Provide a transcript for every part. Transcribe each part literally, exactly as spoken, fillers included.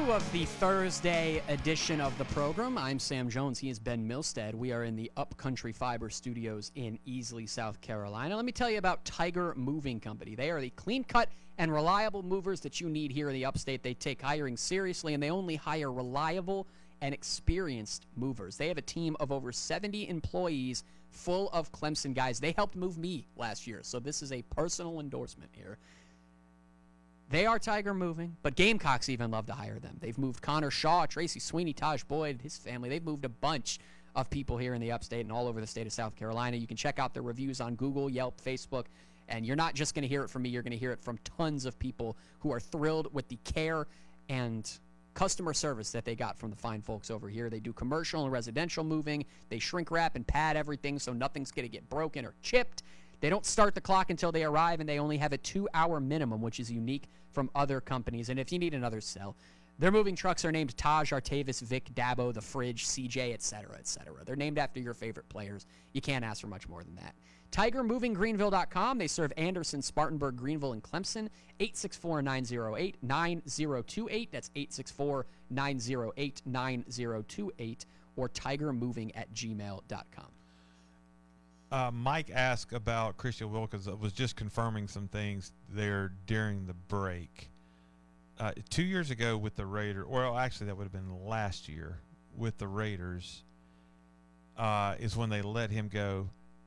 two of the Thursday edition of the program. I'm Sam Jones. He is Ben Milstead. We are in the Upcountry Fiber Studios in Easley, South Carolina. Let me tell you about Tiger Moving Company. They are the clean-cut and reliable movers that you need here in the upstate. They take hiring seriously, and they only hire reliable and experienced movers. They have a team of over seventy employees full of Clemson guys. They helped move me last year, so this is a personal endorsement here. They are Tiger Moving, but Gamecocks even love to hire them. They've moved Connor Shaw, Tracy Sweeney, Taj Boyd, his family. They've moved a bunch of people here in the upstate and all over the state of South Carolina. You can check out their reviews on Google, Yelp, Facebook, and you're not just going to hear it from me. You're going to hear it from tons of people who are thrilled with the care and customer service that they got from the fine folks over here. They do commercial and residential moving. They shrink wrap and pad everything so nothing's going to get broken or chipped. They don't start the clock until they arrive, and they only have a two-hour minimum, which is unique from other companies. And if you need another cell, their moving trucks are named Taj, Artavis, Vic, Dabo, The Fridge, C J, et cetera, et cetera. They're named after your favorite players. You can't ask for much more than that. Tiger Moving Greenville dot com. They serve Anderson, Spartanburg, Greenville, and Clemson. eight six four, nine oh eight, nine oh two eight. That's eight six four, nine oh eight, nine oh two eight. Or tiger moving at gmail dot com. Uh, Mike asked about Christian Wilkins. I was just confirming some things there during the break. Uh, two years ago with the Raiders, well, actually that would have been last year with the Raiders, uh, is when they let him go.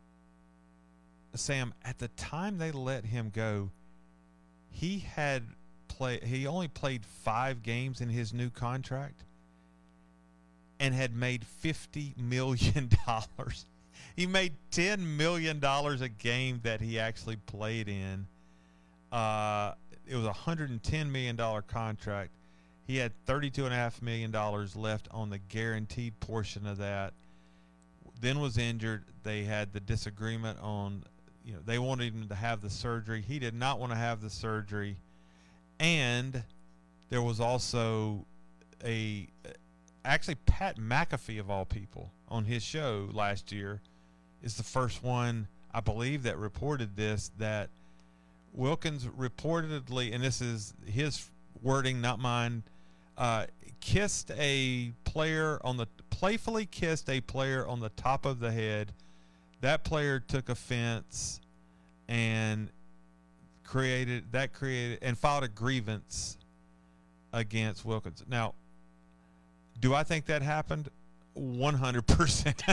Sam, at the time they let him go, he had play. He only played five games in his new contract and had made fifty million dollars. He made ten million dollars a game that he actually played in. Uh, it was a one hundred ten million dollars contract. He had thirty-two point five million dollars left on the guaranteed portion of that. Then was injured. They had the disagreement on, you know, they wanted him to have the surgery. He did not want to have the surgery. And there was also a, actually Pat McAfee of all people on his show last year is the first one, I believe, that reported this, that Wilkins reportedly, and this is his wording, not mine, uh, kissed a player on the, playfully kissed a player on the top of the head. That player took offense and created, that created, and filed a grievance against Wilkins. Now, do I think that happened? one hundred percent.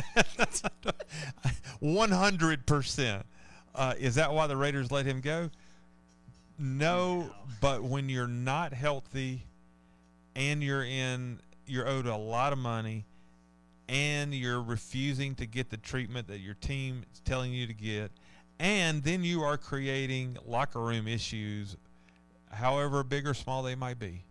one hundred percent. Uh, is that why the Raiders let him go? No, no, but when you're not healthy and you're in, you're owed a lot of money and you're refusing to get the treatment that your team is telling you to get, and then you are creating locker room issues, however big or small they might be,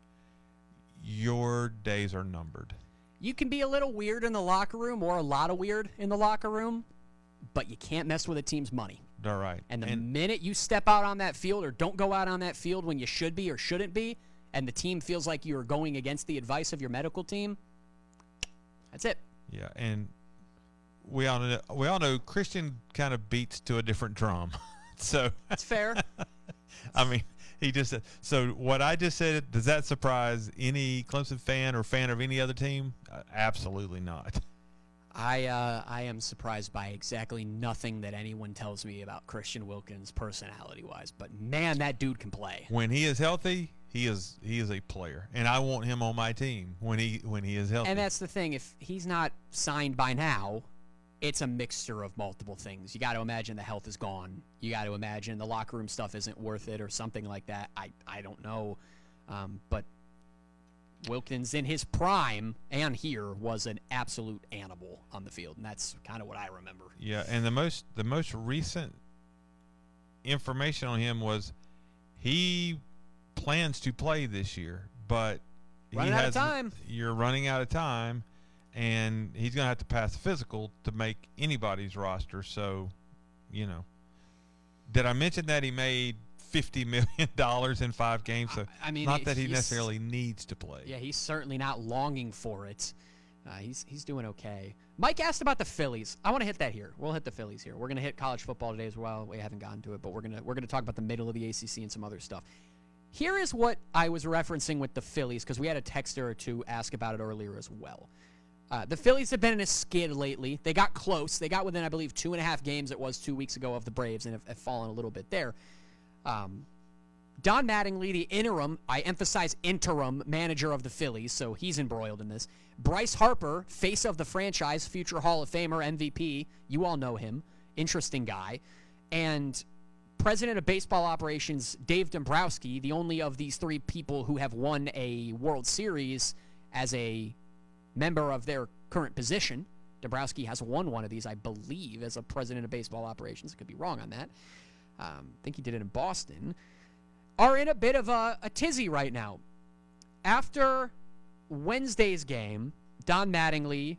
your days are numbered. You can be a little weird in the locker room, or a lot of weird in the locker room, but you can't mess with a team's money. All right. And the and minute you step out on that field or don't go out on that field when you should be or shouldn't be, and the team feels like you are going against the advice of your medical team, that's it. Yeah, and we all know, we all know Christian kind of beats to a different drum. So that's fair. I mean, he just said, so what I just said, does that surprise any Clemson fan or fan of any other team? Uh, absolutely not. I uh, I am surprised by exactly nothing that anyone tells me about Christian Wilkins personality-wise. But, man, that dude can play. When he is healthy, he is he is a player. And I want him on my team when he when he is healthy. And that's the thing. If he's not signed by now, it's a mixture of multiple things. You got to imagine the health is gone. You got to imagine the locker room stuff isn't worth it or something like that. I, I don't know. Um, but Wilkins in his prime and here was an absolute animal on the field, and that's kind of what I remember. Yeah, and the most the most recent information on him was he plans to play this year, but running he out has, of time. You're running out of time. And he's going to have to pass the physical to make anybody's roster. So, you know. Did I mention that he made fifty million dollars in five games? So I mean, not that he necessarily needs to play. Yeah, he's certainly not longing for it. Uh, he's he's doing okay. Mike asked about the Phillies. I want to hit that here. We'll hit the Phillies here. We're going to hit college football today as well. We haven't gotten to it, but we're going to we're going to talk about the middle of the A C C and some other stuff. Here is what I was referencing with the Phillies, because we had a texter or two ask about it earlier as well. Uh, the Phillies have been in a skid lately. They got close. They got within, I believe, two and a half games it was two weeks ago of the Braves, and have, have fallen a little bit there. Um, Don Mattingly, the interim, I emphasize interim, manager of the Phillies, so he's embroiled in this. Bryce Harper, face of the franchise, future Hall of Famer, M V P. You all know him. Interesting guy. And President of Baseball Operations, Dave Dombrowski, the only of these three people who have won a World Series as a member of their current position. Dombrowski has won one of these, I believe, as a President of Baseball Operations. I could be wrong on that. Um, I think he did it in Boston. Are in a bit of a, a tizzy right now. After Wednesday's game, Don Mattingly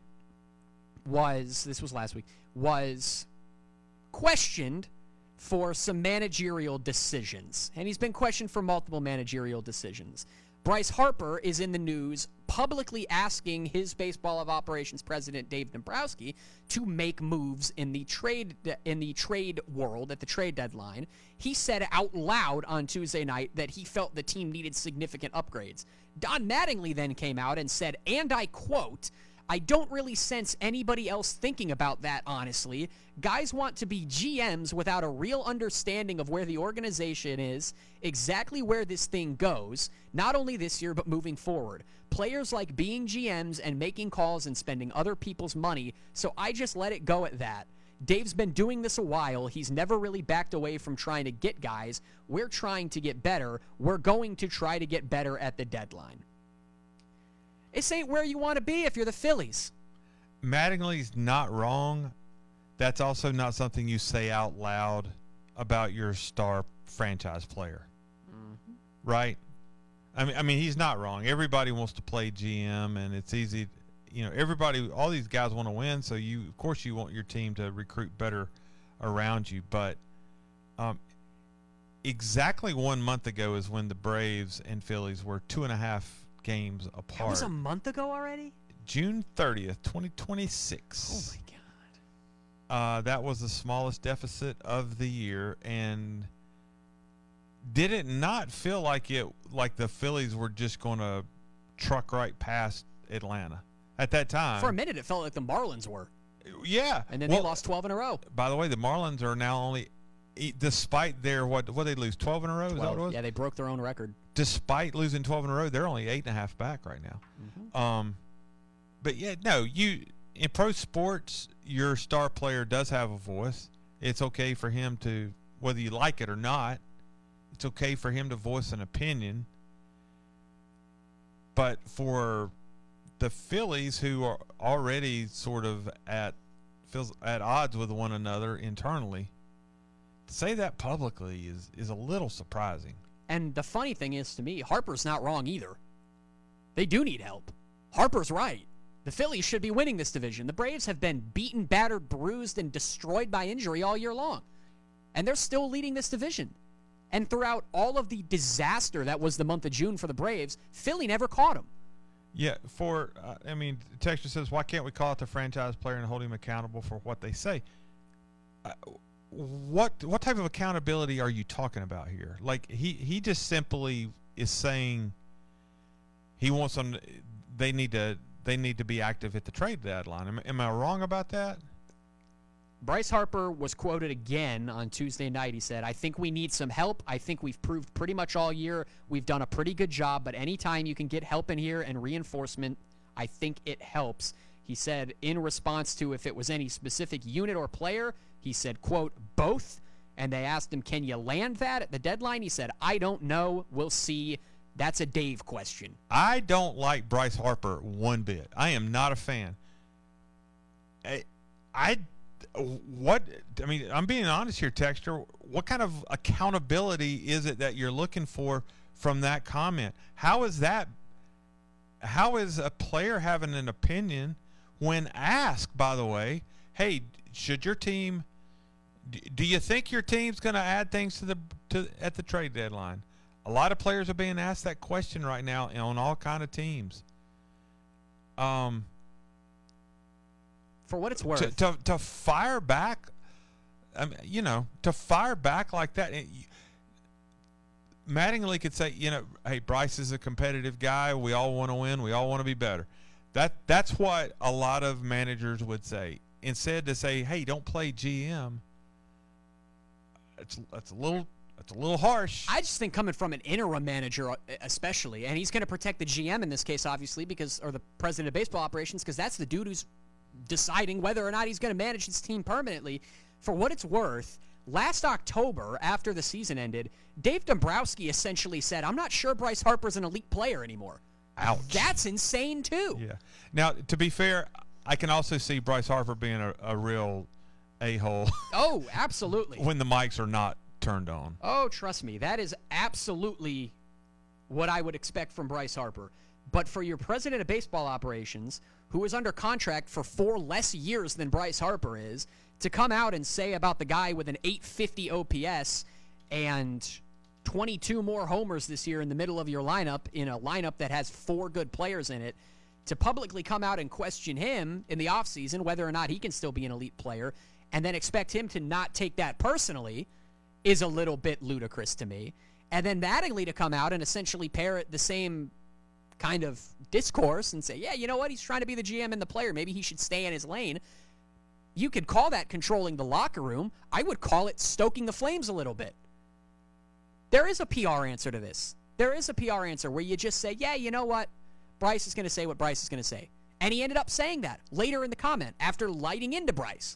was, this was last week, was questioned for some managerial decisions. And he's been questioned for multiple managerial decisions. Bryce Harper is in the news publicly asking his Baseball of Operations president, Dave Dombrowski, to make moves in the trade in the trade world at the trade deadline. He said out loud on Tuesday night that he felt the team needed significant upgrades. Don Mattingly then came out and said, and I quote, "I don't really sense anybody else thinking about that, honestly. Guys want to be G Ms without a real understanding of where the organization is, exactly where this thing goes, not only this year but moving forward. Players like being G Ms and making calls and spending other people's money, so I just let it go at that. Dave's been doing this a while. He's never really backed away from trying to get guys. We're trying to get better. We're going to try to get better at the deadline." This ain't where you want to be if you're the Phillies. Mattingly's not wrong. That's also not something you say out loud about your star franchise player. Mm-hmm. Right? I mean, I mean, he's not wrong. Everybody wants to play G M, and it's easy. You know, everybody, all these guys want to win, so you, of course, you want your team to recruit better around you. But um, exactly one month ago is when the Braves and Phillies were two and a half games apart. That was a month ago already? June thirtieth, twenty twenty-six. Oh, my God. Uh, that was the smallest deficit of the year, and did it not feel like it like the Phillies were just going to truck right past Atlanta at that time? For a minute, it felt like the Marlins were. Yeah. And then well, they lost twelve in a row. By the way, the Marlins are now only, despite their, what, what they lose, twelve in a row? Is that what it was? Yeah, they broke their own record. Despite losing twelve in a row, they're only eight and a half back right now. Mm-hmm. Um, but yeah, no, you in pro sports, your star player does have a voice. It's okay for him to, whether you like it or not, it's okay for him to voice an opinion. But for the Phillies, who are already sort of at feels at odds with one another internally, to say that publicly is is a little surprising. And the funny thing is, to me, Harper's not wrong either. They do need help. Harper's right. The Phillies should be winning this division. The Braves have been beaten, battered, bruised, and destroyed by injury all year long. And they're still leading this division. And throughout all of the disaster that was the month of June for the Braves, Philly never caught them. Yeah, for, uh, I mean, Texture says, why can't we call out the franchise player and hold him accountable for what they say? Uh, what what type of accountability are you talking about here? Like, he, he just simply is saying he wants them, they need to, they need to be active at the trade deadline. Am, am I wrong about that? Bryce Harper was quoted again on Tuesday night. He said, I think we need some help. I think we've proved pretty much all year we've done a pretty good job, but anytime you can get help in here and reinforcement, I think it helps. He said in response to if it was any specific unit or player, he said, quote, both. And they asked him, can you land that at the deadline? He said, I don't know. We'll see. That's a Dave question. I don't like Bryce Harper one bit. I am not a fan. I, I What I mean, I'm being honest here, Texture. What kind of accountability is it that you're looking for from that comment? How is that? How is a player having an opinion when asked? By the way, hey, should your team? Do you think your team's going to add things to the to at the trade deadline? A lot of players are being asked that question right now on all kind of teams. Um. For what it's worth. To, to, to fire back, I mean, you know, to fire back like that, it, Mattingly could say, you know, hey, Bryce is a competitive guy. We all want to win. We all want to be better. That that's what a lot of managers would say. Instead to say, hey, don't play G M. It's that's a little that's a little harsh. I just think coming from an interim manager, especially, and he's going to protect the G M in this case, obviously, because or the president of baseball operations, because that's the dude who's deciding whether or not he's going to manage his team permanently. For what it's worth, last October, after the season ended, Dave Dombrowski essentially said, I'm not sure Bryce Harper's an elite player anymore. Ouch. That's insane, too. Yeah. Now, to be fair, I can also see Bryce Harper being a, a real a-hole. Oh, absolutely. when the mics are not turned on. Oh, trust me. That is absolutely what I would expect from Bryce Harper. But for your president of baseball operations, who is under contract for four less years than Bryce Harper is, to come out and say about the guy with an eight fifty O P S and twenty-two more homers this year in the middle of your lineup, in a lineup that has four good players in it, to publicly come out and question him in the offseason whether or not he can still be an elite player, and then expect him to not take that personally, is a little bit ludicrous to me. And then Mattingly to come out and essentially parrot the same kind of discourse and say, yeah, you know what, he's trying to be the G M and the player. Maybe he should stay in his lane. You could call that controlling the locker room. I would call it stoking the flames a little bit. There is a P R answer to this. There is a P R answer where you just say, yeah, you know what, Bryce is going to say what Bryce is going to say. And he ended up saying that later in the comment after lighting into Bryce.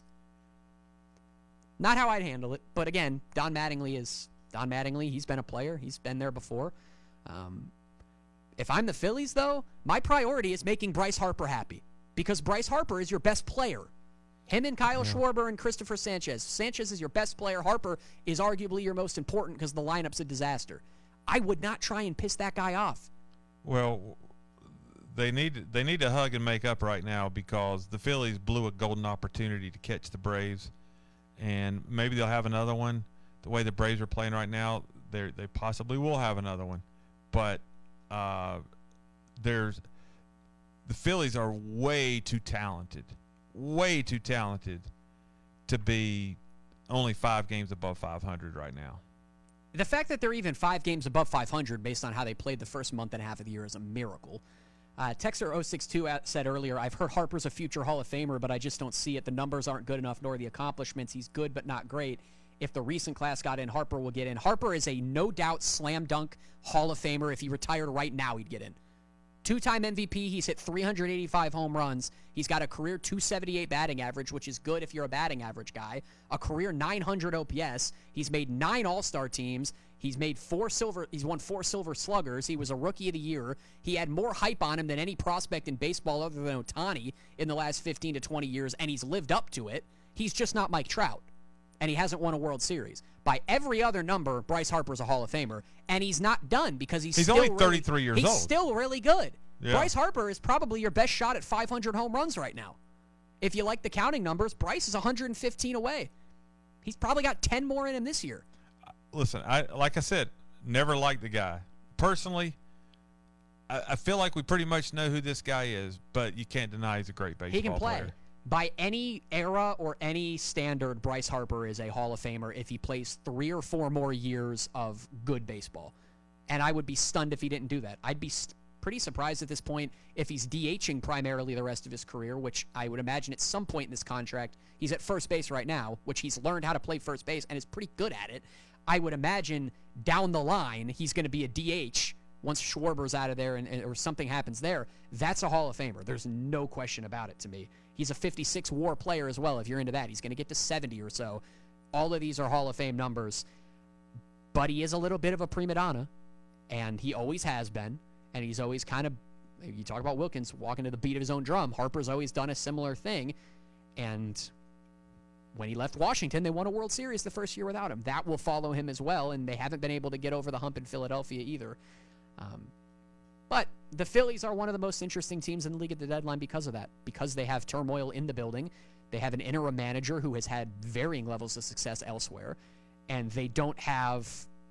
Not how I'd handle it, but again, Don Mattingly is Don Mattingly. He's been a player. He's been there before. Um, if I'm the Phillies, though, my priority is making Bryce Harper happy because Bryce Harper is your best player. Him and Kyle yeah. Schwarber and Christopher Sanchez. Sanchez is your best player. Harper is arguably your most important because the lineup's a disaster. I would not try and piss that guy off. Well, they need they need to hug and make up right now because the Phillies blew a golden opportunity to catch the Braves, and maybe they'll have another one. The way the Braves are playing right now, they they possibly will have another one, but uh, there's the Phillies are way too talented. way too talented to be only five games above five hundred right now. The fact that they're even five games above five hundred based on how they played the first month and a half of the year is a miracle. Uh, Texter oh six two said earlier, I've heard Harper's a future Hall of Famer, but I just don't see it. The numbers aren't good enough, nor the accomplishments. He's good, but not great. If the recent class got in, Harper will get in. Harper is a no-doubt slam dunk Hall of Famer. If he retired right now, he'd get in. Two-time M V P, he's hit three hundred eighty-five home runs. He's got a career two seventy-eight batting average, which is good if you're a batting average guy. A career nine hundred O P S. He's made nine All-Star teams. He's made four silver. He's won four Silver Sluggers. He was a Rookie of the Year. He had more hype on him than any prospect in baseball other than Ohtani in the last fifteen to twenty years, and he's lived up to it. He's just not Mike Trout, and he hasn't won a World Series. By every other number, Bryce Harper's a Hall of Famer, and he's not done because he's, he's still only really, thirty-three years he's old. He's still really good. Yeah. Bryce Harper is probably your best shot at five hundred home runs right now. If you like the counting numbers, Bryce is one hundred fifteen away. He's probably got ten more in him this year. Listen, I like I said, never liked the guy. Personally, I, I feel like we pretty much know who this guy is, but you can't deny he's a great baseball player. He can play. Player. By any era or any standard, Bryce Harper is a Hall of Famer if he plays three or four more years of good baseball. And I would be stunned if he didn't do that. I'd be st- pretty surprised at this point if he's DHing primarily the rest of his career, which I would imagine at some point in this contract, he's at first base right now, which he's learned how to play first base and is pretty good at it. I would imagine down the line he's going to be a D H once Schwarber's out of there and, and or something happens there. That's a Hall of Famer. There's no question about it to me. He's a fifty-six WAR player as well, if you're into that. He's going to get to seventy or so. All of these are Hall of Fame numbers. But he is a little bit of a prima donna, and he always has been. And he's always kind of, you talk about Wilkins walking to the beat of his own drum. Harper's always done a similar thing. And when he left Washington, they won a World Series the first year without him. That will follow him as well, and they haven't been able to get over the hump in Philadelphia either. Um, but the Phillies are one of the most interesting teams in the league at the deadline because of that, because they have turmoil in the building. They have an interim manager who has had varying levels of success elsewhere, and they don't have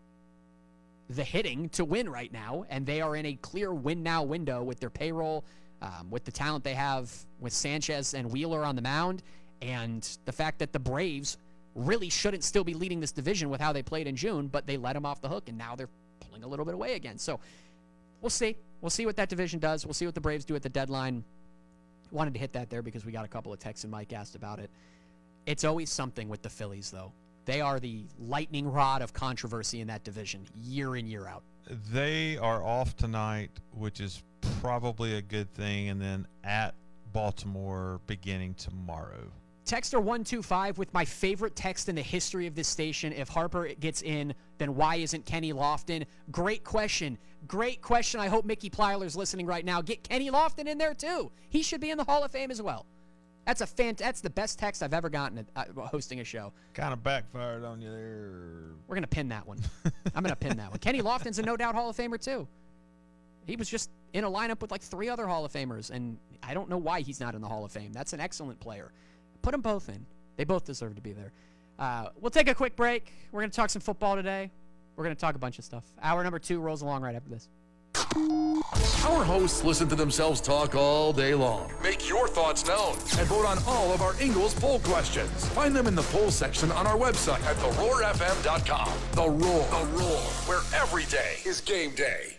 the hitting to win right now, and they are in a clear win-now window with their payroll, um, with the talent they have with Sanchez and Wheeler on the mound, and the fact that the Braves really shouldn't still be leading this division with how they played in June, but they let them off the hook, and now they're pulling a little bit away again. So we'll see. We'll see what that division does. We'll see what the Braves do at the deadline. Wanted to hit that there because we got a couple of texts and Mike asked about it. It's always something with the Phillies, though. They are the lightning rod of controversy in that division, year in, year out. They are off tonight, which is probably a good thing, and then at Baltimore beginning tomorrow. Texter one two five with my favorite text in the history of this station. If Harper gets in, then why isn't Kenny Lofton? Great question. Great question. I hope Mickey Plyler's listening right now. Get Kenny Lofton in there, too. He should be in the Hall of Fame as well. That's a fan. That's the best text I've ever gotten at uh, hosting a show. Kind of backfired on you there. We're going to pin that one. I'm going to pin that one. Kenny Lofton's a no-doubt Hall of Famer, too. He was just in a lineup with like three other Hall of Famers, and I don't know why he's not in the Hall of Fame. That's an excellent player. Put them both in. They both deserve to be there. Uh, we'll take a quick break. We're going to talk some football today. We're going to talk a bunch of stuff. Hour number two rolls along right after this. Our hosts listen to themselves talk all day long. Make your thoughts known and vote on all of our Ingles poll questions. Find them in the poll section on our website at the roar f m dot com. The Roar, The Roar, where every day is game day.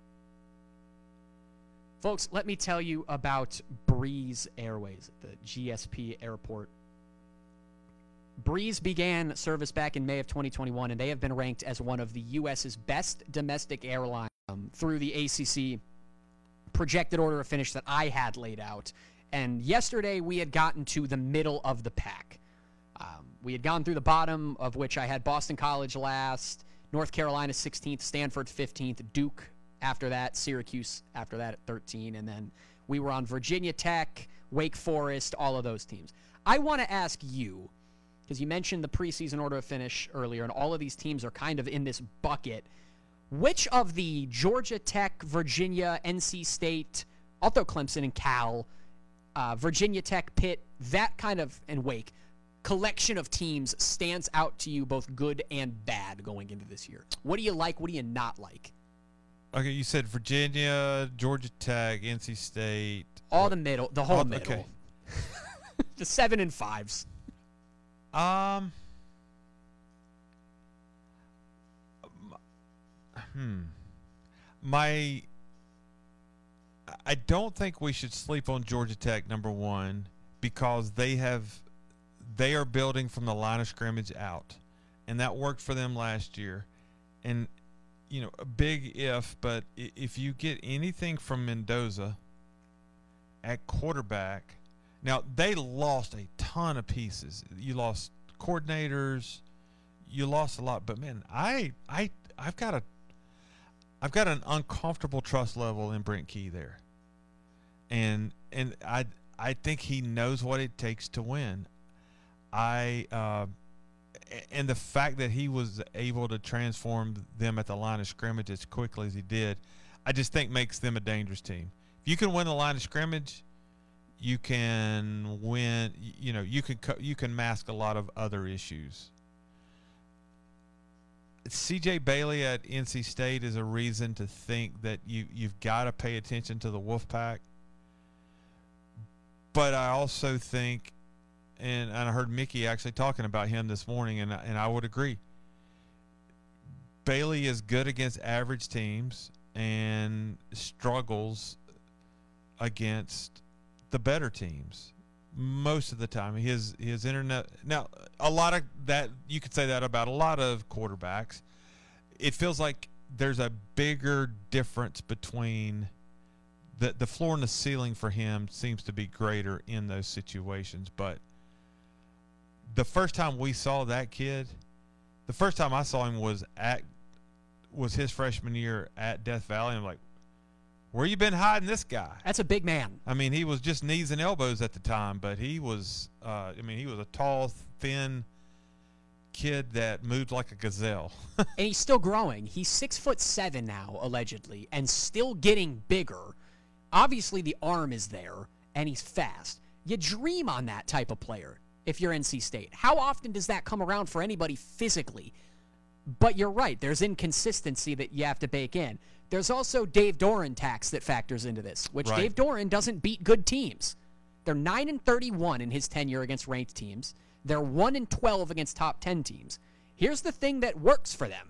Folks, let me tell you about Breeze Airways at the G S P Airport. Breeze began service back in May of twenty twenty-one, and they have been ranked as one of the U S's best domestic airlines um, through the A C C projected order of finish that I had laid out. And yesterday, we had gotten to the middle of the pack. Um, we had gone through the bottom, of which I had Boston College last, North Carolina sixteenth, Stanford fifteenth, Duke after that, Syracuse after that at thirteen, and then we were on Virginia Tech, Wake Forest, all of those teams. I want to ask you, because you mentioned the preseason order of finish earlier, and all of these teams are kind of in this bucket. Which of the Georgia Tech, Virginia, N C State, although Clemson and Cal, uh, Virginia Tech, Pitt, that kind of, and Wake, collection of teams stands out to you both good and bad going into this year? What do you like? What do you not like? Okay, you said Virginia, Georgia Tech, N C State. All the middle, the whole all, middle. Okay. The seven and fives. Um. Hmm. My. I don't think we should sleep on Georgia Tech, number one, because they have, they are building from the line of scrimmage out, and that worked for them last year, and you know, a big if, but if you get anything from Mendoza at quarterback, now they lost a ton of pieces. You lost coordinators, you lost a lot, but man, I I I've got a I've got an uncomfortable trust level in Brent Key there, and and I I think he knows what it takes to win. I. Uh, And the fact that he was able to transform them at the line of scrimmage as quickly as he did, I just think makes them a dangerous team. If you can win the line of scrimmage, you can win. You know, you can you can mask a lot of other issues. C J Bailey at N C State is a reason to think that you you've got to pay attention to the Wolfpack. But I also think. And, and I heard Mickey actually talking about him this morning, and, and I would agree. Bailey is good against average teams and struggles against the better teams most of the time. His his internet now a lot of that you could say that about a lot of quarterbacks. It feels like there's a bigger difference between the the floor and the ceiling for him seems to be greater in those situations, but. The first time we saw that kid, the first time I saw him was at was his freshman year at Death Valley. I'm like, where you been hiding this guy? That's a big man. I mean, he was just knees and elbows at the time, but he was, uh, I mean, he was a tall, thin kid that moved like a gazelle. And he's still growing. He's six foot seven now, allegedly, and still getting bigger. Obviously, the arm is there, and he's fast. You dream on that type of player. If you're N C State. How often does that come around for anybody physically? But you're right. There's inconsistency that you have to bake in. There's also Dave Doran tax that factors into this, which right. Dave Doran doesn't beat good teams. They're nine and thirty-one in his tenure against ranked teams. They're one and twelve against top ten teams. Here's the thing that works for them.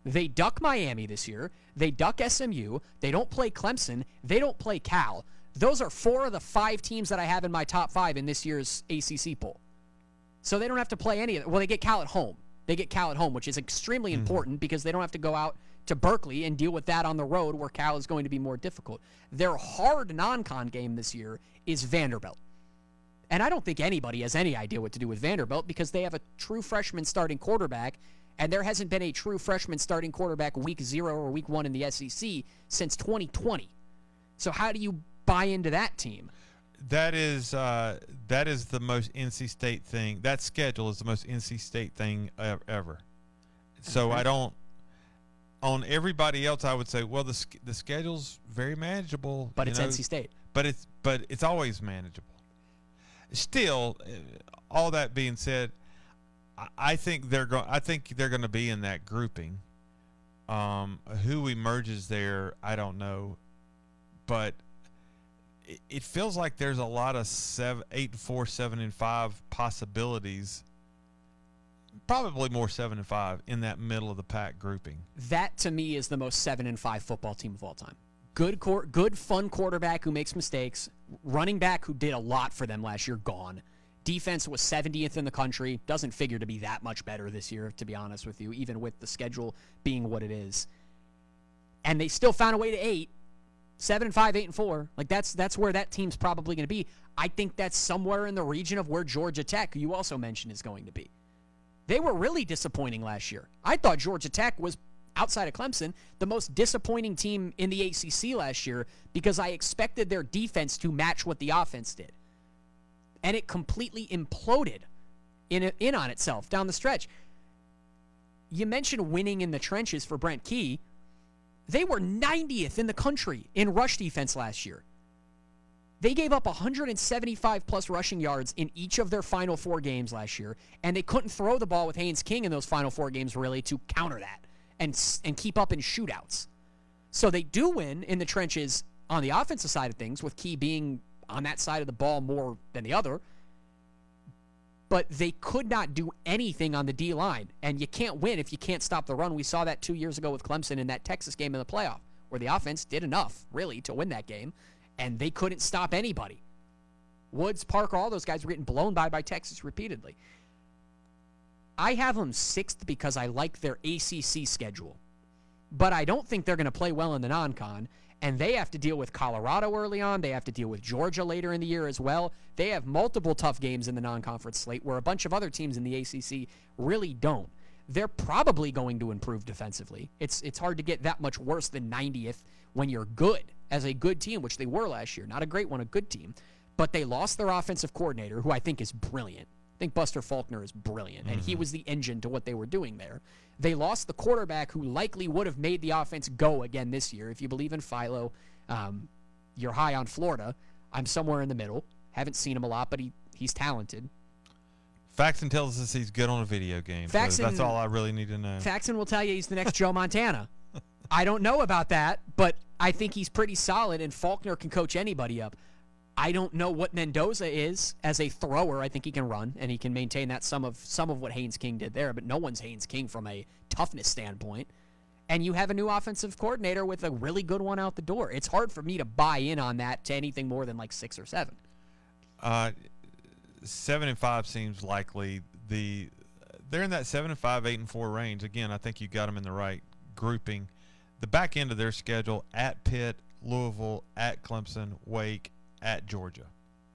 They duck Miami this year. They duck S M U. They don't play Clemson. They don't play Cal. Those are four of the five teams that I have in my top five in this year's A C C poll. So they don't have to play any of it. Well, they get Cal at home. They get Cal at home, which is extremely mm-hmm. important because they don't have to go out to Berkeley and deal with that on the road where Cal is going to be more difficult. Their hard non-con game this year is Vanderbilt. And I don't think anybody has any idea what to do with Vanderbilt because they have a true freshman starting quarterback, and there hasn't been a true freshman starting quarterback week zero or week one in the S E C since twenty twenty. So how do you buy into that team? That is uh, that is the most N C State thing. That schedule is the most N C State thing ever. So okay. I don't. On everybody else, I would say, well, the the schedule's very manageable, but it's know, N C State. But it's but it's always manageable. Still, all that being said, I think they're going. I think they're going to be in that grouping. Um, who emerges there, I don't know, but it, it feels like there's a lot of seven, eight and four, seven and five possibilities. Probably more seven and five in that middle of the pack grouping. That to me is the most seven and five football team of all time. Good, cor- good, fun quarterback who makes mistakes. Running back who did a lot for them last year, gone. Defense was seventieth in the country. Doesn't figure to be that much better this year, to be honest with you, even with the schedule being what it is. And they still found a way to eight. Seven and five, eight and four. Like that's that's where that team's probably going to be. I think that's somewhere in the region of where Georgia Tech, who you also mentioned, is going to be. They were really disappointing last year. I thought Georgia Tech was, outside of Clemson, the most disappointing team in the A C C last year because I expected their defense to match what the offense did. And it completely imploded in, in on itself down the stretch. You mentioned winning in the trenches for Brent Key. They were ninetieth in the country in rush defense last year. They gave up one hundred seventy-five plus rushing yards in each of their final four games last year, and they couldn't throw the ball with Haynes King in those final four games really to counter that and and keep up in shootouts. So they do win in the trenches on the offensive side of things, with Key being on that side of the ball more than the other, but they could not do anything on the D-line, and you can't win if you can't stop the run. We saw that two years ago with Clemson in that Texas game in the playoff, where the offense did enough, really, to win that game, and they couldn't stop anybody. Woods, Parker, all those guys were getting blown by by Texas repeatedly. I have them sixth because I like their A C C schedule, but I don't think they're going to play well in the non-con, and they have to deal with Colorado early on. They have to deal with Georgia later in the year as well. They have multiple tough games in the non-conference slate where a bunch of other teams in the A C C really don't. They're probably going to improve defensively. It's it's hard to get that much worse than ninetieth when you're good as a good team, which they were last year. Not a great one, a good team. But they lost their offensive coordinator, who I think is brilliant. I think Buster Faulkner is brilliant, and mm-hmm. he was the engine to what they were doing there. They lost the quarterback who likely would have made the offense go again this year. If you believe in Philo, um, you're high on Florida. I'm somewhere in the middle. Haven't seen him a lot, but he he's talented. Faxon tells us he's good on a video game. Faxon, so that's all I really need to know. Faxon will tell you he's the next Joe Montana. I don't know about that, but I think he's pretty solid, and Faulkner can coach anybody up. I don't know what Mendoza is as a thrower. I think he can run, and he can maintain that some of some of what Haynes King did there, but no one's Haynes King from a toughness standpoint. And you have a new offensive coordinator with a really good one out the door. It's hard for me to buy in on that to anything more than like six or seven. Uh, seven and five seems likely. The they're in that seven and five, eight and four range. Again, I think you got them in the right grouping. The back end of their schedule: at Pitt, Louisville, at Clemson, Wake, at Georgia.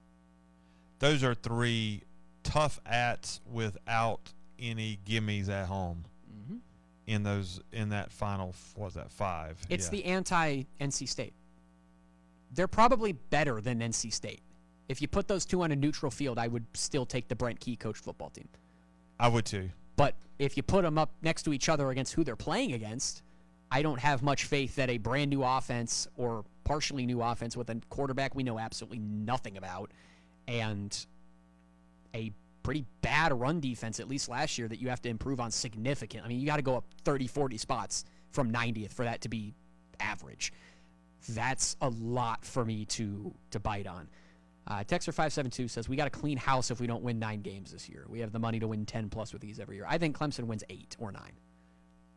Those are three tough ats without any gimmies at home. Mm-hmm. In those, in that final, what was that, five? It's yeah. the anti-N C State. They're probably better than N C State. If you put those two on a neutral field, I would still take the Brent Key coached football team. I would too. But if you put them up next to each other against who they're playing against, I don't have much faith that a brand new offense or partially new offense with a quarterback we know absolutely nothing about and a pretty bad run defense, at least last year, that you have to improve on significant. I mean, you got to go up thirty, forty spots from ninetieth for that to be average. That's a lot for me to to bite on. Uh, Texter five seven two says, we got to clean house if we don't win nine games this year. We have the money to win ten plus with these every year. I think Clemson wins eight or nine.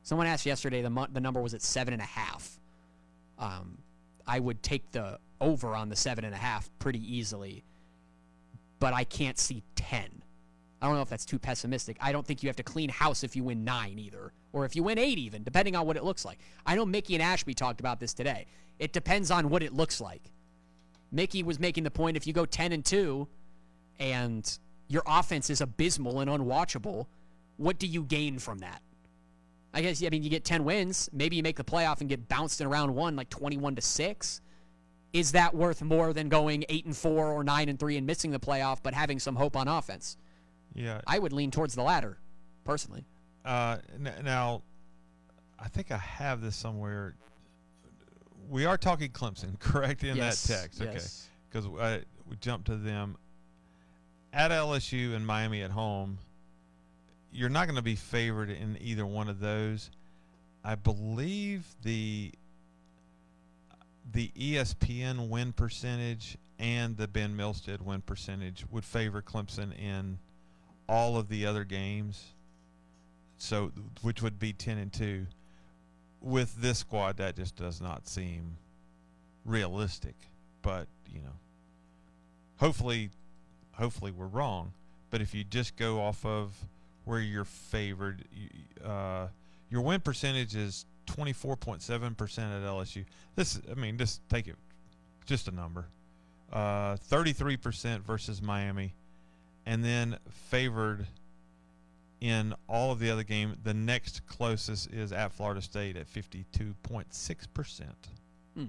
Someone asked yesterday, the mo- the number was at seven and a half. Um, I would take the over on the seven and a half pretty easily, but I can't see ten. I don't know if that's too pessimistic. I don't think you have to clean house if you win nine either, or if you win eight even, depending on what it looks like. I know Mickey and Ashby talked about this today. It depends on what it looks like. Mickey was making the point, if you go ten and two and your offense is abysmal and unwatchable, what do you gain from that? I guess, I mean, you get ten wins. Maybe you make the playoff and get bounced in round one like twenty-one to six. Is that worth more than going eight and four or nine and three and missing the playoff but having some hope on offense? Yeah. I would lean towards the latter, personally. Uh, n- now, I think I have this somewhere. We are talking Clemson, correct, in Yes, that text? Okay. yes. Because uh, we jumped to them. At L S U and Miami at home, you're not going to be favored in either one of those. I believe the the E S P N win percentage and the Ben Milstead win percentage would favor Clemson in all of the other games. So, which would be ten and two. With this squad, that just does not seem realistic. But, you know, hopefully, hopefully we're wrong. But if you just go off of where you're favored, you, uh, your win percentage is twenty-four point seven percent at L S U. This, I mean, just take it, just a number. Uh, thirty-three percent versus Miami, and then favored in all of the other games. The next closest is at Florida State at fifty-two point six percent. Hmm.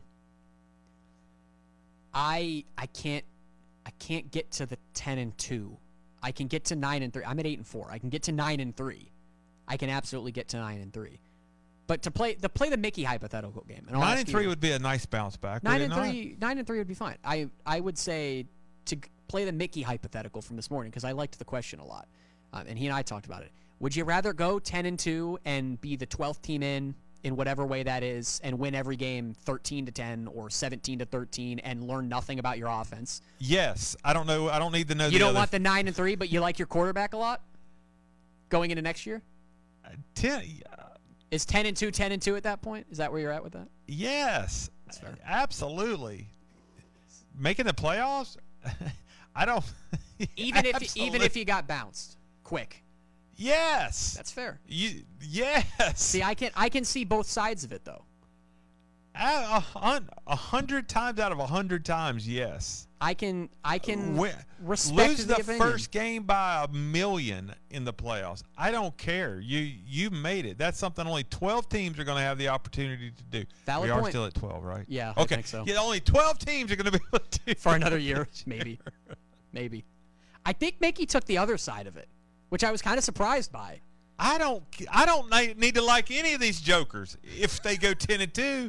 I I can't I can't get to the ten and two. I can get to nine and three. I'm at eight and four. I can get to nine and three. I can absolutely get to nine and three. But to play to play the Mickey hypothetical game, and I'll Nine ask and you- three would be a nice bounce back. Nine would it and not? three, nine and three would be fine. I I would say to g- play the Mickey hypothetical from this morning because I liked the question a lot, um, and he and I talked about it. Would you rather go ten and two and be the twelfth team in in whatever way that is, and win every game thirteen to ten or seventeen to thirteen, and learn nothing about your offense? Yes, I don't know. I don't need to know. You the don't other want the nine and three, but you like your quarterback a lot going into next year. ten. Is ten and two ten and two at that point? Is that where you're at with that? Yes, That's fair. absolutely. Making the playoffs, I don't. Even if Absolutely. even if you got bounced quick, yes, that's fair. you yes. See, I can I can see both sides of it though. a, a, hun- a hundred times out of a hundred times, yes. I can I can Wi- respect lose the opinion. first game by a million in the playoffs. I don't care. You you made it. That's something only twelve teams are going to have the opportunity to do. Valid we are point. still at twelve, right? Yeah, I Okay. think so. Yeah, only twelve teams are going to be able to do For another year, this maybe. Maybe. I think Mickey took the other side of it, which I was kind of surprised by. I don't. I don't ni- need to like any of these jokers if they go ten and two.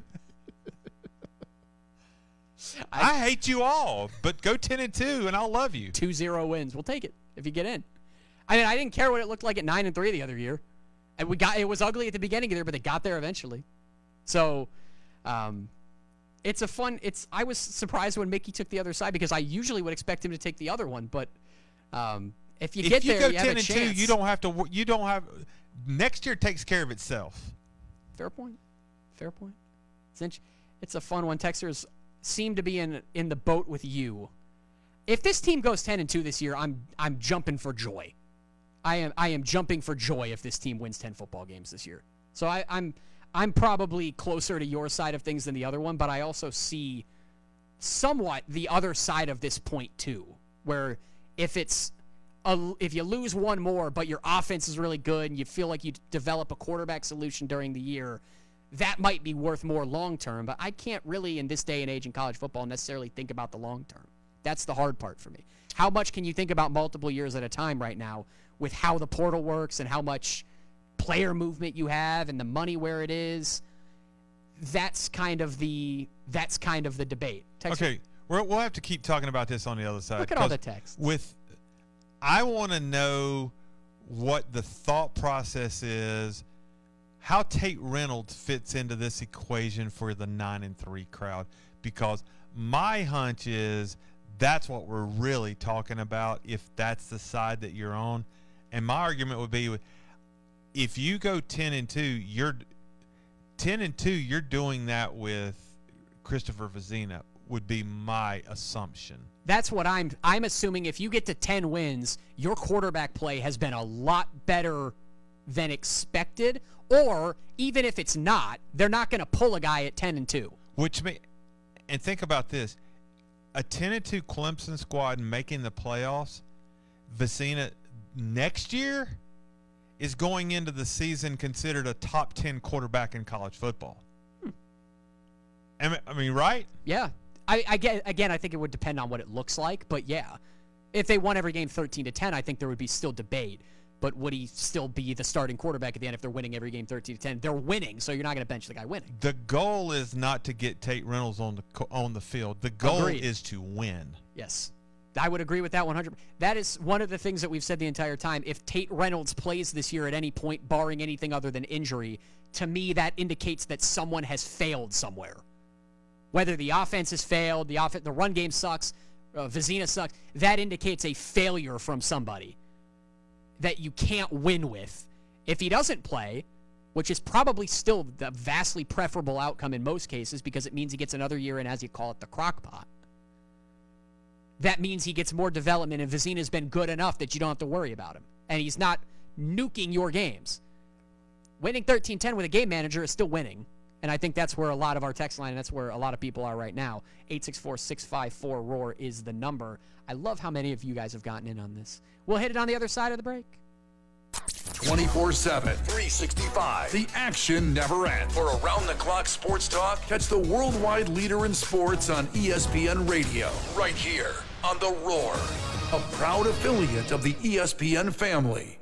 I, I- hate you all, but go ten and two, and I'll love you. two zero wins. We'll take it if you get in. I mean, I didn't care what it looked like at nine and three the other year, and we got it was ugly at the beginning of the year, but they got there eventually. So, um, it's a fun. It's I was surprised when Mickey took the other side because I usually would expect him to take the other one, but um, if you If get you there, go you have ten a and chance. two, you don't have to. wor- You don't have. Next year takes care of itself. Fair point. Fair point. It's int- it's a fun one. Texters seem to be in in the boat with you. If this team goes ten and two this year, I'm I'm jumping for joy. I am I am jumping for joy if this team wins ten football games this year. So I, I'm I'm probably closer to your side of things than the other one, but I also see somewhat the other side of this point too, where if it's a, if you lose one more, but your offense is really good and you feel like you d- develop a quarterback solution during the year, that might be worth more long term. But I can't really, in this day and age in college football, necessarily think about the long term. That's the hard part for me. How much can you think about multiple years at a time right now with how the portal works and how much player movement you have and the money where it is? That's kind of the that's kind of the debate. Text- Okay, we're, we'll have to keep talking about this on the other side. Look at all 'cause the texts. With, I want to know what the thought process is, how Tate Reynolds fits into this equation for the nine and three crowd, because my hunch is that's what we're really talking about if that's the side that you're on. And my argument would be, if you go ten and two, you're ten and two. You're doing that with Christopher Vezina. Would be my assumption. That's what I'm I'm assuming. If you get to ten wins, your quarterback play has been a lot better than expected, or even if it's not, they're not going to pull a guy at ten and two. Which may, and think about this: a ten and two Clemson squad making the playoffs, Vezina next year is going into the season considered a top ten quarterback in college football. Hmm. I mean, I mean, right? Yeah. I, I get, again, I think it would depend on what it looks like, but yeah, if they won every game thirteen to ten, I think there would be still debate. But would he still be the starting quarterback at the end if they're winning every game thirteen to ten? They're winning, so you're not going to bench the guy winning. The goal is not to get Tate Reynolds on the on the field. The goal Agreed. is to win. Yes, I would agree with that one hundred percent. That is one of the things that we've said the entire time. If Tate Reynolds plays this year at any point, barring anything other than injury, to me that indicates that someone has failed somewhere. Whether the offense has failed, the off- the run game sucks, uh, Vezina sucks, that indicates a failure from somebody that you can't win with. If he doesn't play, which is probably still the vastly preferable outcome in most cases because it means he gets another year in, as you call it, the crock pot. That means he gets more development, and Vezina's been good enough that you don't have to worry about him. And he's not nuking your games. Winning thirteen ten with a game manager is still winning. And I think that's where a lot of our text line, and that's where a lot of people are right now. eight six four, six five four, R O A R is the number. I love how many of you guys have gotten in on this. We'll hit it on the other side of the break. twenty-four seven, three sixty-five. The action never ends. For around-the-clock sports talk, catch the worldwide leader in sports on E S P N Radio. Right here on The Roar, a proud affiliate of the E S P N family.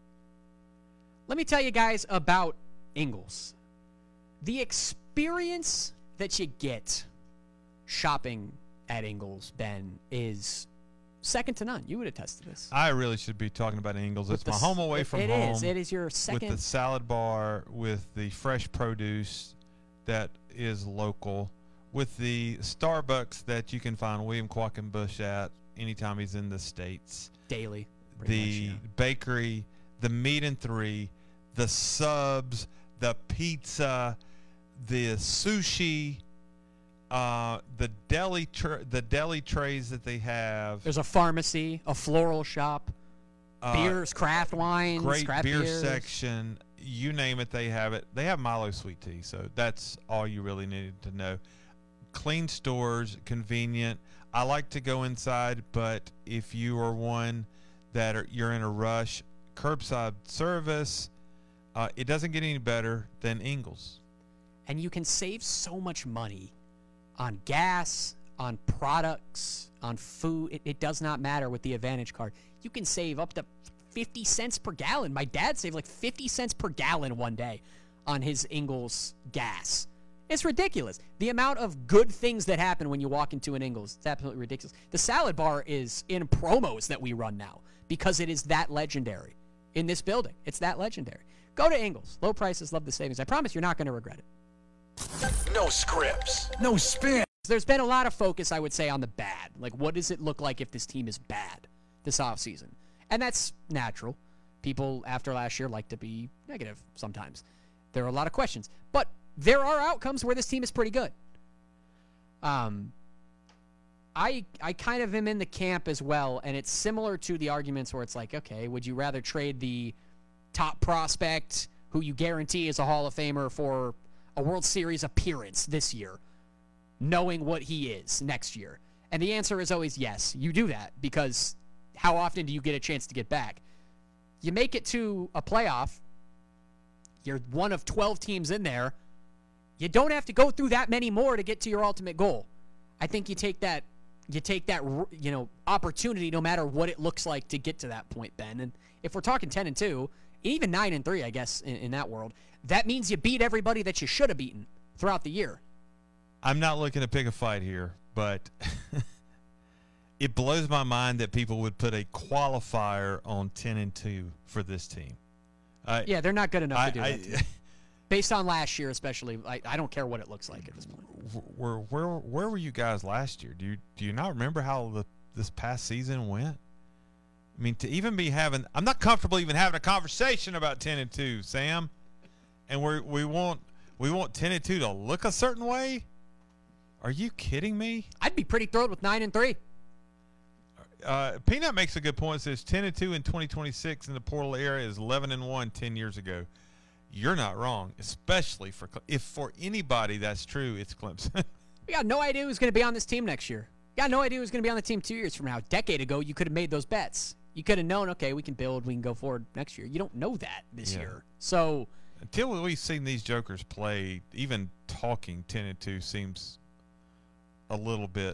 Let me tell you guys about Ingles. The experience that you get shopping at Ingles, Ben, is second to none. You would attest to this. I really should be talking about Ingles. It's With my the- home away from it home. It is. It is your second. With the salad bar, with the fresh produce that is local, with the Starbucks that you can find William Quackenbush at anytime he's in the States. Daily. pretty The much, yeah. bakery, the meat and three, the subs, the pizza, the sushi, uh, the deli tra- the deli trays that they have. There's a pharmacy, a floral shop, uh, beers, craft wines, great craft beer beers. section. You name it, they have it. They have Milo sweet tea, so that's all you really needed to know. Clean stores, convenient. I like to go inside, but if you are one that are, you're in a rush, curbside service. Uh, it doesn't get any better than Ingles. And you can save so much money on gas, on products, on food. It, it does not matter with the Advantage card. You can save up to fifty cents per gallon. My dad saved like fifty cents per gallon one day on his Ingles gas. It's ridiculous. The amount of good things that happen when you walk into an Ingles, it's absolutely ridiculous. The salad bar is in promos that we run now because it is that legendary in this building. It's that legendary. Go to Ingles. Low prices, love the savings. I promise you're not going to regret it. No scripts, no spin. There's been a lot of focus, I would say, on the bad. Like, what does it look like if this team is bad this offseason? And that's natural. People, after last year, like to be negative sometimes. There are a lot of questions. But there are outcomes where this team is pretty good. Um, I I kind of am in the camp as well, and it's similar to the arguments where it's like, okay, would you rather trade the top prospect who you guarantee is a Hall of Famer for a World Series appearance this year, knowing what he is next year? And the answer is always yes. You do that because how often do you get a chance to get back? You make it to a playoff. You're one of twelve teams in there. You don't have to go through that many more to get to your ultimate goal. I think you take that you take that you know opportunity no matter what it looks like to get to that point, Ben. And if we're talking ten and two, even nine and three, I guess in, in that world, that means you beat everybody that you should have beaten throughout the year. I'm not looking to pick a fight here, but it blows my mind that people would put a qualifier on ten and two for this team. Uh, Yeah, they're not good enough I, to do I, that. Based on last year, especially, I, I don't care what it looks like at this point. where, where, where were you guys last year? Do you do you not remember how the this past season went? I I mean, to even be having, I'm not comfortable even having a conversation about ten and two, Sam. And we we want we want ten and two to look a certain way. Are you kidding me? I'd be pretty thrilled with nine and three. Uh, Peanut makes a good point. Says ten and two in twenty twenty-six in the portal era is eleven and one ten years ago. You're not wrong, especially for if for anybody that's true, it's Clemson. We got no idea who's going to be on this team next year. We got no idea who's going to be on the team two years from now. A decade ago, you could have made those bets. You could have known, okay, we can build, we can go forward next year. You don't know that this Yeah. year. So Until we've seen these jokers play, even talking ten and two seems a little bit,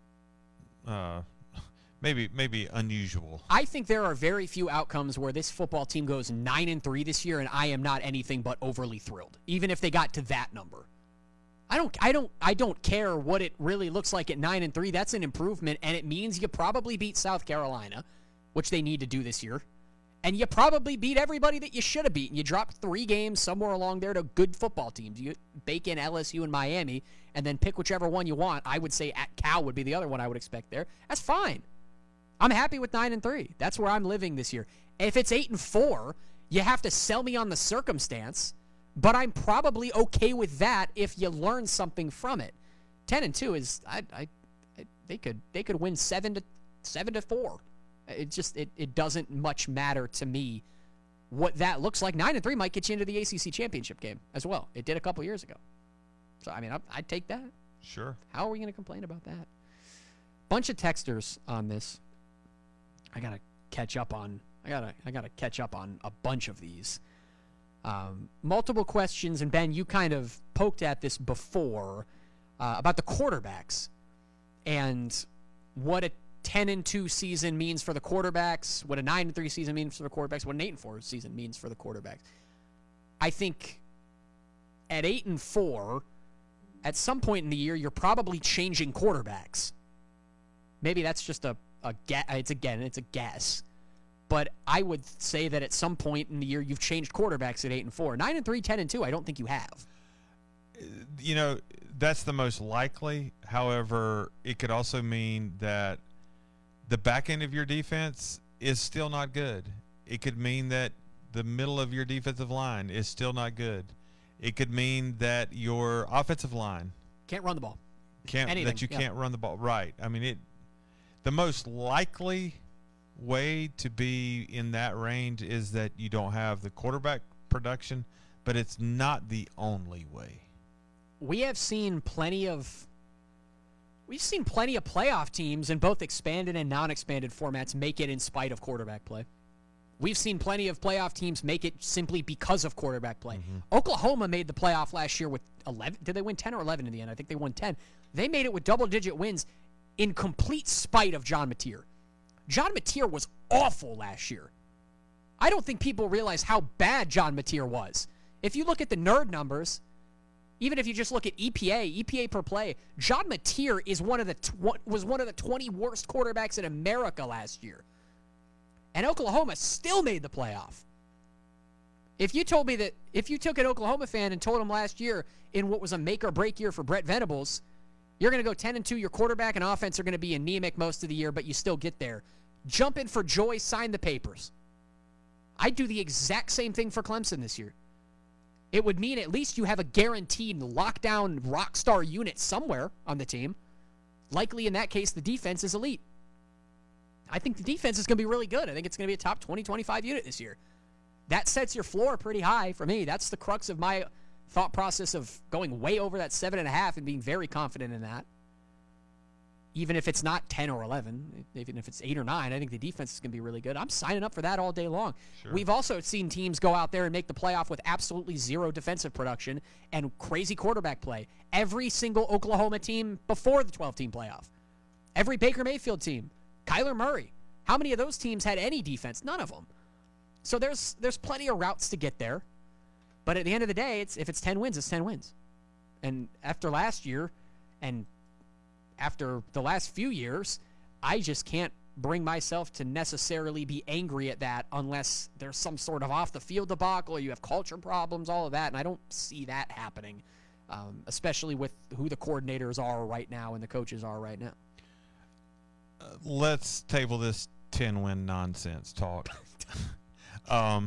uh, maybe maybe unusual. I think there are very few outcomes where this football team goes nine and three this year, and I am not anything but overly thrilled, even if they got to that number. I don't, I don't, I don't care what it really looks like at nine and three. That's an improvement, and it means you probably beat South Carolina, which they need to do this year, and you probably beat everybody that you should have beaten. You dropped three games somewhere along there to good football teams. You bake in L S U and Miami, and then pick whichever one you want. I would say at Cal would be the other one I would expect there. That's fine. I'm happy with nine and three. That's where I'm living this year. If it's eight and four, you have to sell me on the circumstance. But I'm probably okay with that if you learn something from it. Ten and two is I, I, I they could they could win seven to seven to four. It just it, it doesn't much matter to me what that looks like. Nine and three might get you into the A C C championship game as well. It did a couple years ago. So I mean I, I'd take that. Sure. How are we going to complain about that? Bunch of texters on this. I gotta catch up on. I gotta I gotta catch up on a bunch of these. Um, multiple questions, and Ben, you kind of poked at this before uh, about the quarterbacks and what a ten and two season means for the quarterbacks, what a nine and three season means for the quarterbacks, what an eight and four season means for the quarterbacks. I think at eight and four, at some point in the year, you're probably changing quarterbacks. Maybe that's just a a guess. It's again, it's a guess. But I would say that at some point in the year, you've changed quarterbacks at eight and four. Nine and three, ten and two, I don't think you have. You know, that's the most likely. However, it could also mean that the back end of your defense is still not good. It could mean that the middle of your defensive line is still not good. It could mean that your offensive line Can't run the ball. can't Anything, that you yeah. can't run the ball. Right. I mean, it. The most likely way to be in that range is that you don't have the quarterback production, but it's not the only way. We have seen plenty of we've seen plenty of playoff teams in both expanded and non-expanded formats make it in spite of quarterback play. We've seen plenty of playoff teams make it simply because of quarterback play. Mm-hmm. Oklahoma made the playoff last year with eleven. Did they win ten or eleven in the end? I think they won ten. They made it with double-digit wins in complete spite of John Mateer. John Mateer was awful last year. I don't think people realize how bad John Mateer was. If you look at the nerd numbers, even if you just look at E P A, E P A per play, John Mateer is one of the tw- was one of the twenty worst quarterbacks in America last year. And Oklahoma still made the playoff. If you told me that, if you took an Oklahoma fan and told him last year in what was a make or break year for Brett Venables, you're going to go ten and two, your quarterback and offense are going to be anemic most of the year, but you still get there. Jump in for joy, sign the papers. I'd do the exact same thing for Clemson this year. It would mean at least you have a guaranteed lockdown rock star unit somewhere on the team. Likely in that case, the defense is elite. I think the defense is going to be really good. I think it's going to be a top twenty, twenty-five unit this year. That sets your floor pretty high for me. That's the crux of my thought process of going way over that seven and a half and being very confident in that. Even if it's not ten or eleven, even if it's eight or nine, I think the defense is going to be really good. I'm signing up for that all day long. Sure. We've also seen teams go out there and make the playoff with absolutely zero defensive production and crazy quarterback play. Every single Oklahoma team before the twelve-team playoff. Every Baker Mayfield team. Kyler Murray. How many of those teams had any defense? None of them. So there's there's plenty of routes to get there. But at the end of the day, it's if it's ten wins, it's ten wins. And after last year and after the last few years, I just can't bring myself to necessarily be angry at that unless there's some sort of off-the-field debacle or you have culture problems, all of that, and I don't see that happening, um, especially with who the coordinators are right now and the coaches are right now. Uh, let's table this ten-win nonsense talk. um,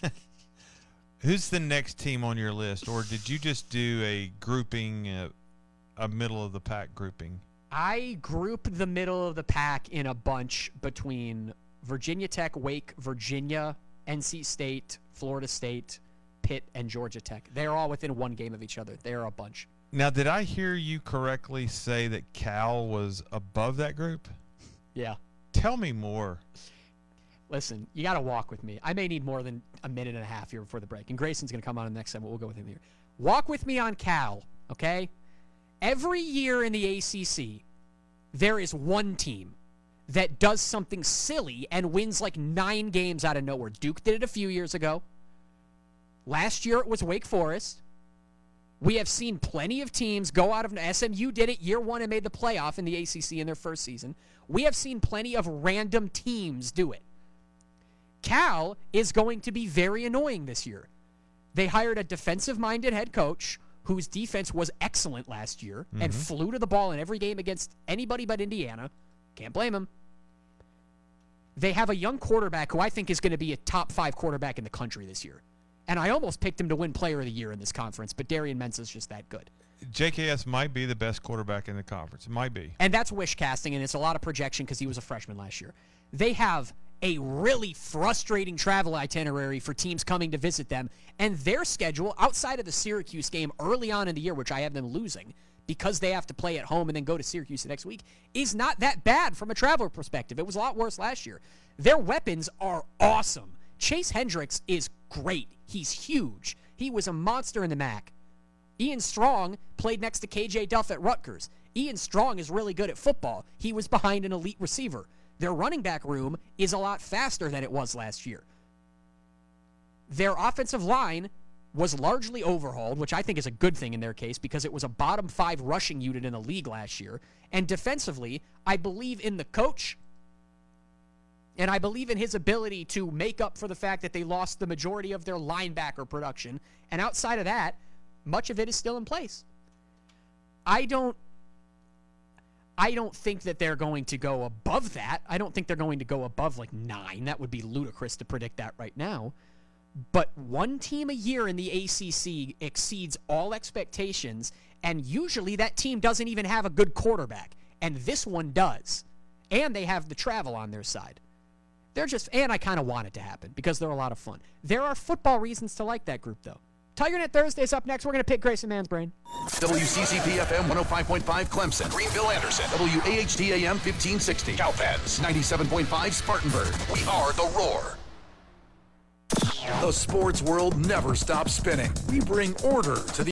who's the next team on your list, or did you just do a grouping, uh, a middle-of-the-pack grouping? I group the middle of the pack in a bunch between Virginia Tech, Wake, Virginia, N C State, Florida State, Pitt, and Georgia Tech. They're all within one game of each other. They're a bunch. Now, did I hear you correctly say that Cal was above that group? Yeah. Tell me more. Listen, you got to walk with me. I may need more than a minute and a half here before the break, and Grayson's going to come on in the next segment. We'll go with him here. Walk with me on Cal, okay? Every year in the A C C, there is one team that does something silly and wins like nine games out of nowhere. Duke did it a few years ago. Last year it was Wake Forest. We have seen plenty of teams go out of – S M U did it year one and made the playoff in the A C C in their first season. We have seen plenty of random teams do it. Cal is going to be very annoying this year. They hired a defensive-minded head coach whose defense was excellent last year mm-hmm. and flew to the ball in every game against anybody but Indiana. Can't blame him. They have a young quarterback who I think is going to be a top five quarterback in the country this year. And I almost picked him to win Player of the Year in this conference, but Darian Mensah's just that good. J K S might be the best quarterback in the conference. It might be. And that's wish casting, and it's a lot of projection because he was a freshman last year. They have a really frustrating travel itinerary for teams coming to visit them, and their schedule, outside of the Syracuse game early on in the year, which I have them losing because they have to play at home and then go to Syracuse the next week, is not that bad from a traveler perspective. It was a lot worse last year. Their weapons are awesome. Chase Hendricks is great. He's huge. He was a monster in the M A C. Ian Strong played next to K J Duff at Rutgers. Ian Strong is really good at football. He was behind an elite receiver. Their running back room is a lot faster than it was last year. Their offensive line was largely overhauled, which I think is a good thing in their case because it was a bottom five rushing unit in the league last year. And defensively, I believe in the coach, and I believe in his ability to make up for the fact that they lost the majority of their linebacker production. And outside of that, much of it is still in place. I don't I don't think that they're going to go above that. I don't think they're going to go above like nine. That would be ludicrous to predict that right now. But one team a year in the A C C exceeds all expectations, and usually that team doesn't even have a good quarterback. And this one does. And they have the travel on their side. They're just, and I kind of want it to happen because they're a lot of fun. There are football reasons to like that group, though. TigerNet Thursday is up next. We're going to pick Grayson Man's brain. W C C P F M one oh five point five Clemson, Greenville Anderson, W A H T A M fifteen sixty, Cowpens ninety-seven point five Spartanburg. We are the Roar. The sports world never stops spinning. We bring order to the